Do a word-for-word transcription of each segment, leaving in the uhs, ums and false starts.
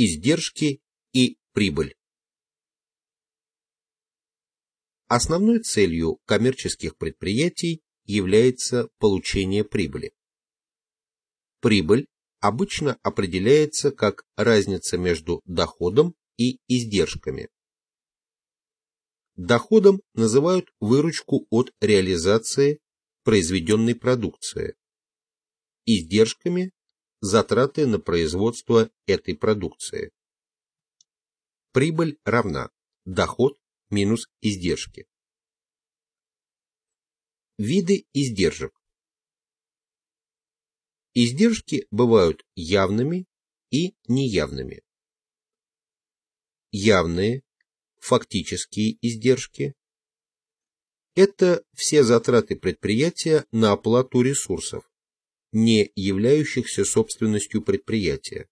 издержки и прибыль. Основной целью коммерческих предприятий является получение прибыли. Прибыль обычно определяется как разница между доходом и издержками. Доходом называют выручку от реализации произведенной продукции, издержками – затраты на производство этой продукции. Прибыль равна доход минус издержки. Виды издержек. Издержки бывают явными и неявными. Явные, фактические издержки – это все затраты предприятия на оплату ресурсов, не являющихся собственностью предприятия.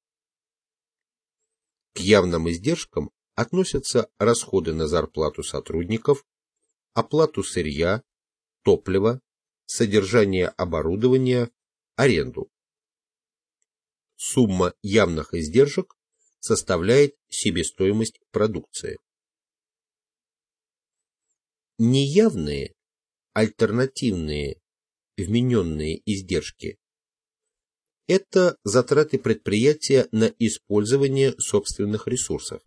К явным издержкам относятся расходы на зарплату сотрудников, оплату сырья, топлива, содержание оборудования, аренду. Сумма явных издержек составляет себестоимость продукции. Неявные, альтернативные, вмененные издержки – это затраты предприятия на использование собственных ресурсов.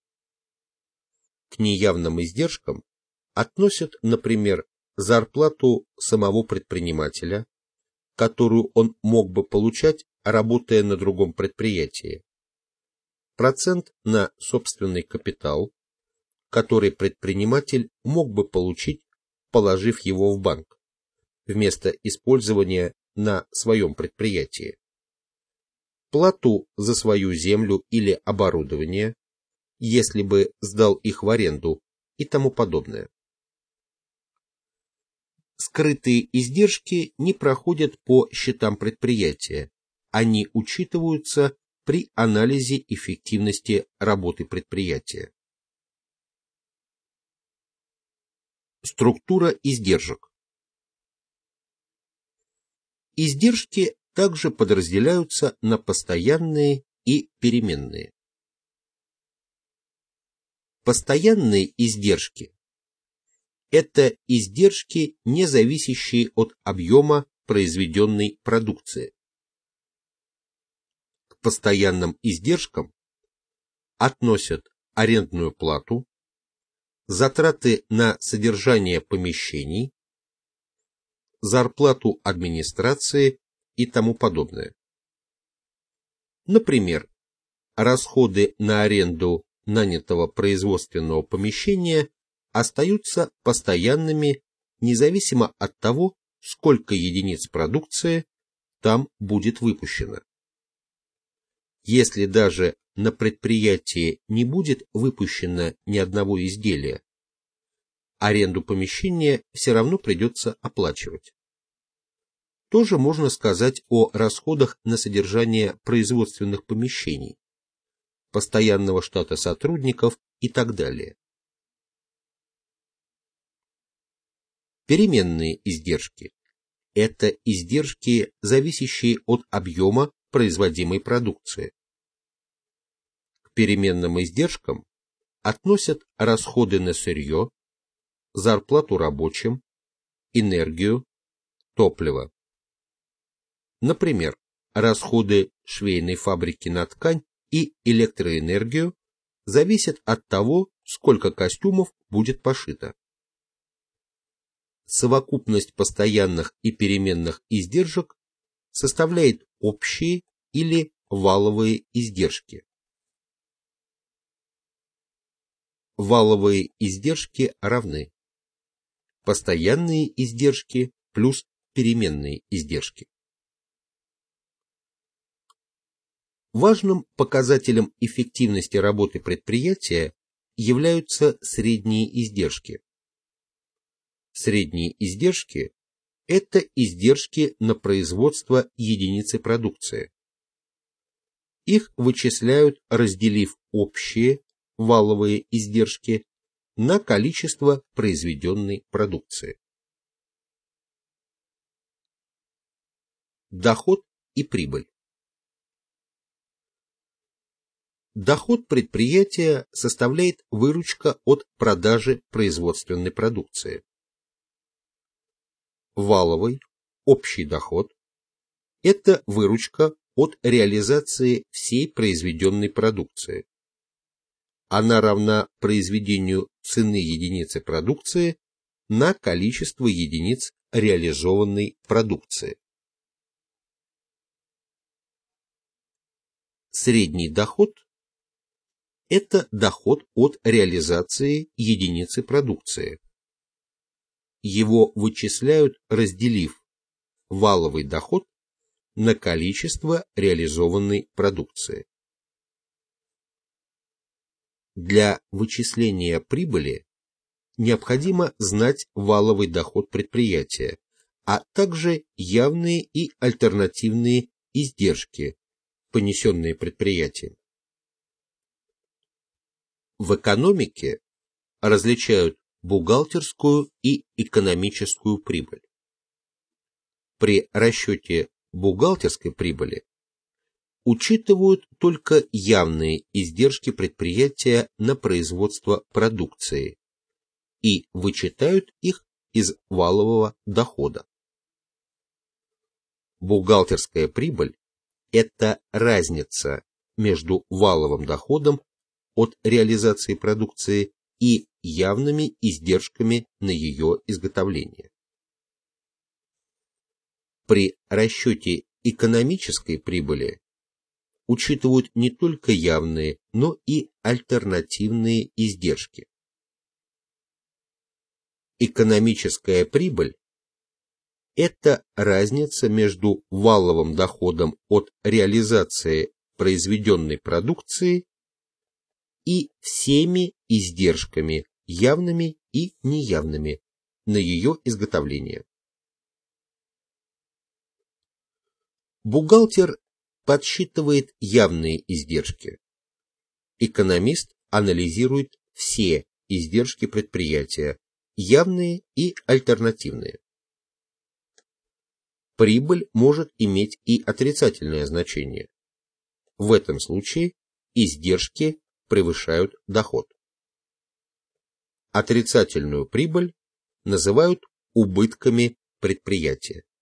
К неявным издержкам относят, например, зарплату самого предпринимателя, которую он мог бы получать, работая на другом предприятии, процент на собственный капитал, который предприниматель мог бы получить, положив его в банк, вместо использования на своем предприятии, плату за свою землю или оборудование, если бы сдал их в аренду, и тому подобное. Скрытые издержки не проходят по счетам предприятия, они учитываются при анализе эффективности работы предприятия. Структура издержек. Издержки также подразделяются на постоянные и переменные. Постоянные издержки – это издержки, не зависящие от объема произведенной продукции. К постоянным издержкам относят арендную плату, затраты на содержание помещений, зарплату администрации и тому подобное. Например, расходы на аренду нанятого производственного помещения остаются постоянными, независимо от того, сколько единиц продукции там будет выпущено. Если даже на предприятии не будет выпущено ни одного изделия, аренду помещения все равно придется оплачивать. Тоже можно сказать о расходах на содержание производственных помещений, постоянного штата сотрудников и так далее. Переменные издержки – это издержки, зависящие от объема производимой продукции. К переменным издержкам относят расходы на сырье, зарплату рабочим, энергию, топливо. Например, расходы швейной фабрики на ткань и электроэнергию зависят от того, сколько костюмов будет пошито. Совокупность постоянных и переменных издержек составляет общие или валовые издержки. Валовые издержки равны постоянные издержки плюс переменные издержки. Важным показателем эффективности работы предприятия являются средние издержки. Средние издержки – это издержки на производство единицы продукции. Их вычисляют, разделив общие валовые издержки на количество произведенной продукции. Доход и прибыль. Доход предприятия составляет выручка от продажи производственной продукции. Валовый, общий доход – это выручка от реализации всей произведенной продукции. Она равна произведению цены единицы продукции на количество единиц реализованной продукции. Средний доход – это доход от реализации единицы продукции. Его вычисляют, разделив валовый доход на количество реализованной продукции. Для вычисления прибыли необходимо знать валовый доход предприятия, а также явные и альтернативные издержки, понесенные предприятием. В экономике различают бухгалтерскую и экономическую прибыль. При расчете бухгалтерской прибыли учитывают только явные издержки предприятия на производство продукции и вычитают их из валового дохода. Бухгалтерская прибыль – это разница между валовым доходом от реализации продукции и явными издержками на ее изготовление. При расчете экономической прибыли учитывают не только явные, но и альтернативные издержки. Экономическая прибыль – это разница между валовым доходом от реализации произведенной продукции и всеми издержками, явными и неявными, на ее изготовление. Бухгалтер подсчитывает явные издержки. Экономист анализирует все издержки предприятия, явные и альтернативные. Прибыль может иметь и отрицательное значение. В этом случае издержки превышают доход. Отрицательную прибыль называют убытками предприятия.